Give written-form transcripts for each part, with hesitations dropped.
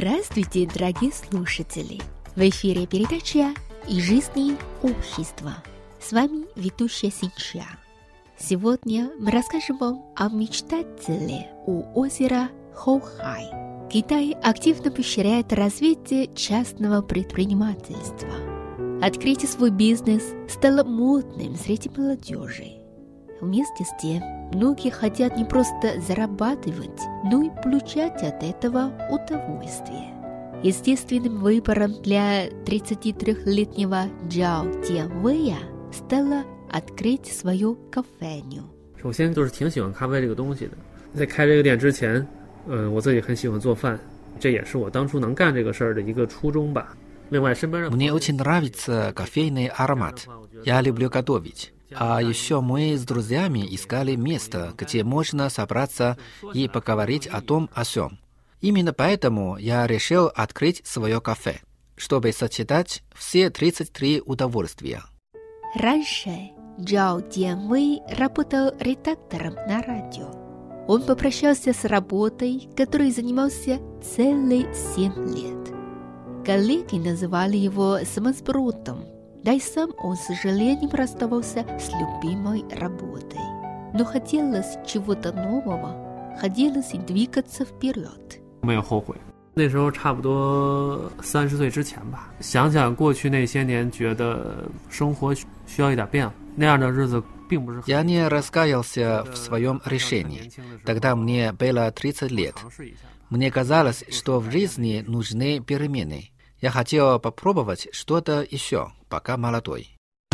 Здравствуйте, дорогие слушатели! В эфире передача «И жизни общества». С вами ведущая Синча. Сегодня мы расскажем вам о мечтателе у озера Хоухай. Китай активно поощряет развитие частного предпринимательства. Открыть свой бизнес стало модным среди молодежи. Вместе с тем, многие хотят не просто зарабатывать, но и получать от этого удовольствие. Естественным выбором для 33-летнего Джао Тянвэя стало открыть свою кофейню. 首先就是挺喜欢咖啡这个东西的，在开这个店之前，我自己很喜欢做饭，这也是我当初能干这个事儿的一个初衷吧。另外，身边的 Мне очень нравится кофейный аромат. Я люблю готовить. А еще мы с друзьями искали место, где можно собраться и поговорить о том о сём. Именно поэтому я решил открыть свое кафе, чтобы сочетать все 33 удовольствия. Раньше Джао Тянвэй работал редактором на радио. Он попрощался с работой, которой занимался целые 7 лет. Коллеги называли его самосбродом, да и сам он с сожалением расставался с любимой работой. Но хотелось чего-то нового, хотелось двигаться вперед. 没有后悔。那时候差不多30岁之前吧，想想过去那些年，觉得生活需要一点变化，那样的日子并不是很。 Я не раскаялся в своем решении. Тогда мне было 30 лет. Мне казалось, что в жизни нужны перемены. Я хотел попробовать что-то еще, пока молодой.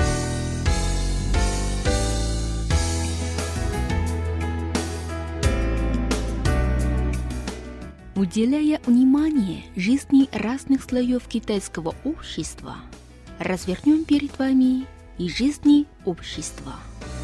Уделяя внимание жизни разных слоев китайского общества, развернем перед вами и жизни общества.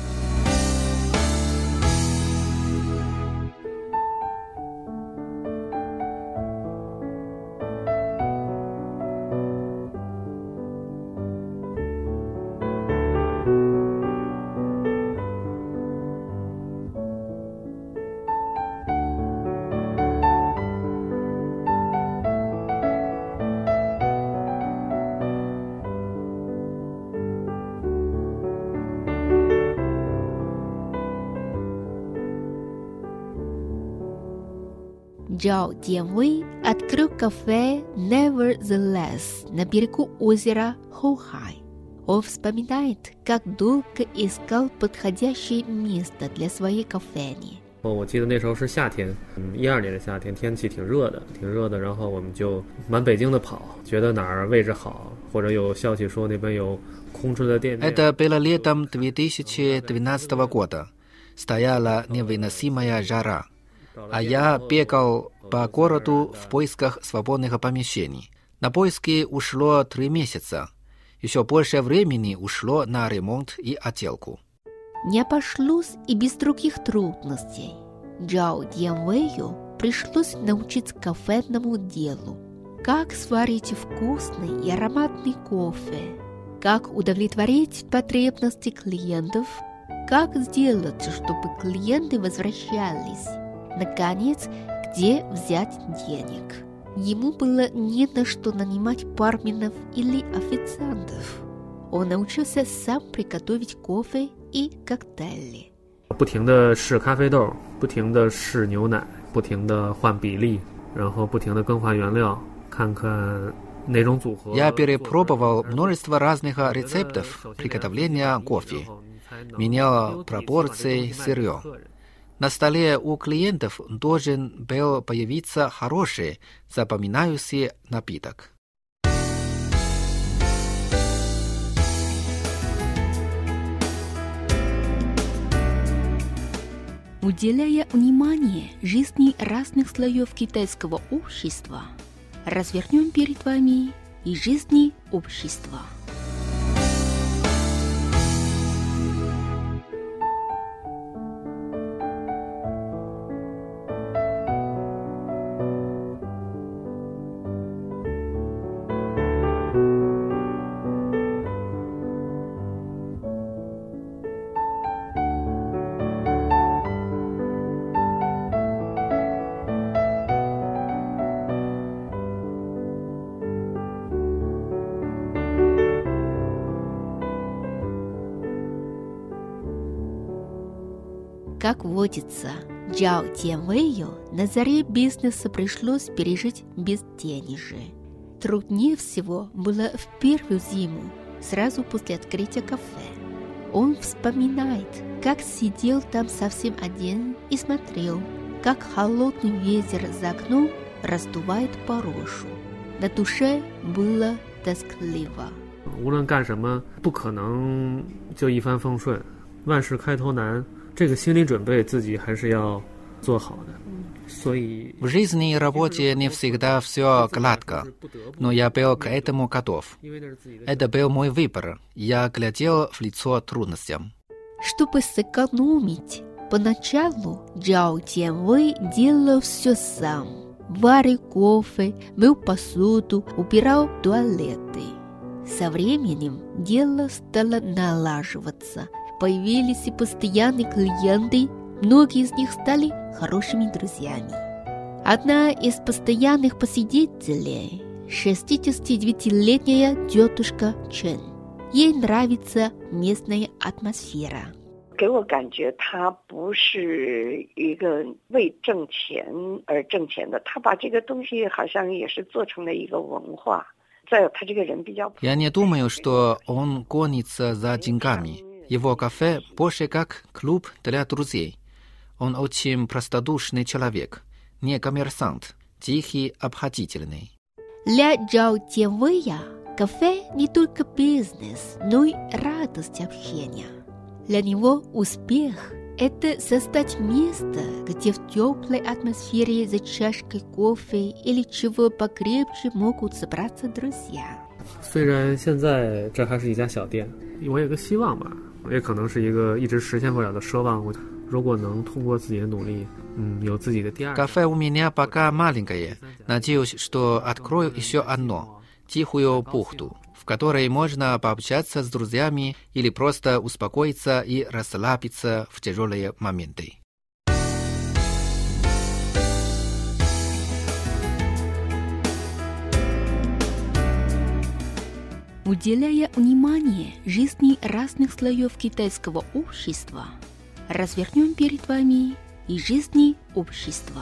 Джао Тянвэй открыл кафе Nevertheless на берегу озера Хоухай. Он вспоминает, как долго искал подходящее место для своей кофейни. 我记得那时候是夏天，12年的夏天，天气挺热的，然后我们就满北京的跑，觉得哪儿位置好，或者有消息说那边有空出的店面。 Это было летом 2012 года. Стояла невыносимая жара. А я бегал по городу в поисках свободных помещений. На поиски ушло 3 месяца. Еще больше времени ушло на ремонт и отделку. Не обошлось и без других трудностей. Джао Тянвэю пришлось научиться кофейному делу. Как сварить вкусный и ароматный кофе, как удовлетворить потребности клиентов, как сделать, чтобы клиенты возвращались. Наконец, где взять денег? Ему было не на что нанимать барменов или официантов. Он научился сам приготовить кофе и коктейли. 不停地试咖啡豆，不停地试牛奶，不停地换比例，然后不停地更换原料，看看哪种组合。 Я перепробовал множество разных рецептов приготовления кофе. Менял пропорции сырья. На столе у клиентов должен был появиться хороший, запоминающийся напиток. Уделяя внимание жизни разных слоев китайского общества, развернем перед вами и жизни общества. Как водится, Джао Тяньвэю на заре бизнеса пришлось пережить безденежье. Труднее всего было в первую зиму, сразу после открытия кафе. Он вспоминает, как сидел там совсем один и смотрел, как холодный ветер за окном раздувает порошу. На душе было тоскливо. 无论干什么，不可能就一帆风顺，万事开头难。这个心理准备自己还是要做好的。所以 В жизни и работе не всегда все гладко, но я был к этому готов. Это был мой выбор. Я глядел в лицо трудностям. Чтобы сэкономить, поначалу Джао Тяньвэй делал все сам. Варил кофе, мыл посуду, убирал туалеты. Со временем дело стало налаживаться. Появились и постоянные клиенты, многие из них стали хорошими друзьями. Одна из постоянных посетителей – 69-летняя тетушка Чен. Ей нравится местная атмосфера. 给我感觉他不是一个为挣钱而挣钱的，他把这个东西好像也是做成了一个文化。再有他这个人比较 Я не думаю, что он гонится за деньгами. Его кафе больше как клуб для друзей. Он очень простодушный человек, не коммерсант, тихий, обходительный. Для Джао Тяньвэя кафе не только бизнес, но и радость общения. Для него успех – это создать место, где в теплой атмосфере за чашкой кофе или чего покрепче могут собраться друзья. 虽然现在这还是一家小店，我有个希望吧，也可能是一个一直实现不了的奢望。如果能通过自己的努力，有自己的第二。 Кафе у меня пока маленькое. Надеюсь, что открою еще одно, тихую бухту, в которой можно пообщаться с друзьями или просто успокоиться и расслабиться в тяжелые моменты. Уделяя внимание жизни разных слоев китайского общества, развернем перед вами и жизни общества.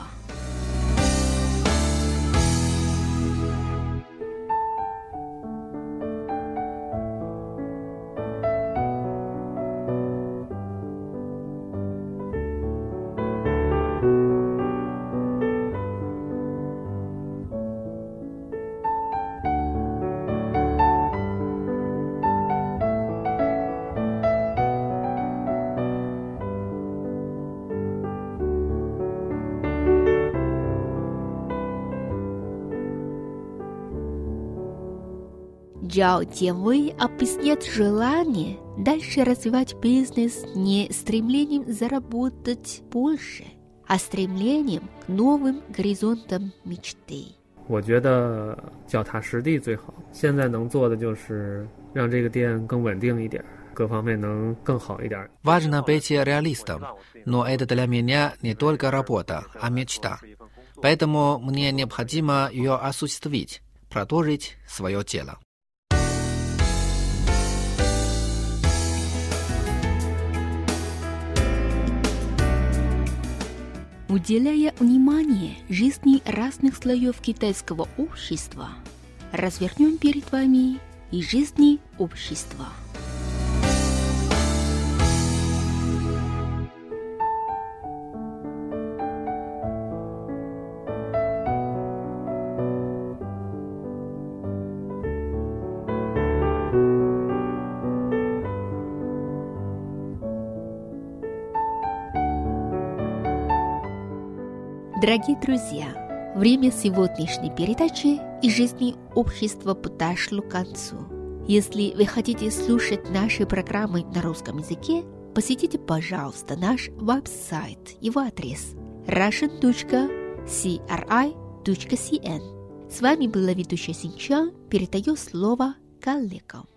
Джао Тяньвэй объясняет желание дальше развивать бизнес не стремлением заработать больше, а стремлением к новым горизонтам мечты. 我觉得脚踏实地最好。现在能做的就是让这个店更稳定一点，各方面能更好一点。 Важно быть реалистом, но это для меня не только работа, а мечта. Поэтому мне необходимо ее осуществить, продолжить свое дело. Уделяя внимание жизни разных слоев китайского общества, развернем перед вами и жизни общества. Дорогие друзья, время сегодняшней передачи и жизни общества подошло к концу. Если вы хотите слушать наши программы на русском языке, посетите, пожалуйста, наш веб-сайт. Его адрес russian.cri.cn. С вами была ведущая Синчан. Передаю слово коллегам.